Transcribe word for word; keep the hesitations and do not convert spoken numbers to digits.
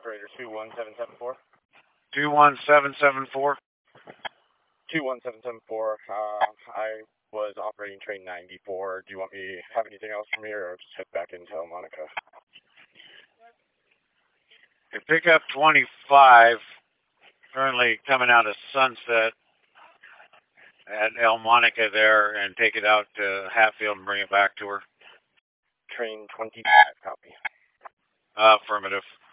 operator two one seven seven four. two one seven seven four? two one seven seven four. Uh, I was operating train ninety-four. Do you want me to have anything else from here, or just head back into El Monica? You pick up twenty-five, currently coming out of Sunset at El Monica there, and take it out to Hatfield and bring it back to her. Train twenty-five, copy. Uh, affirmative.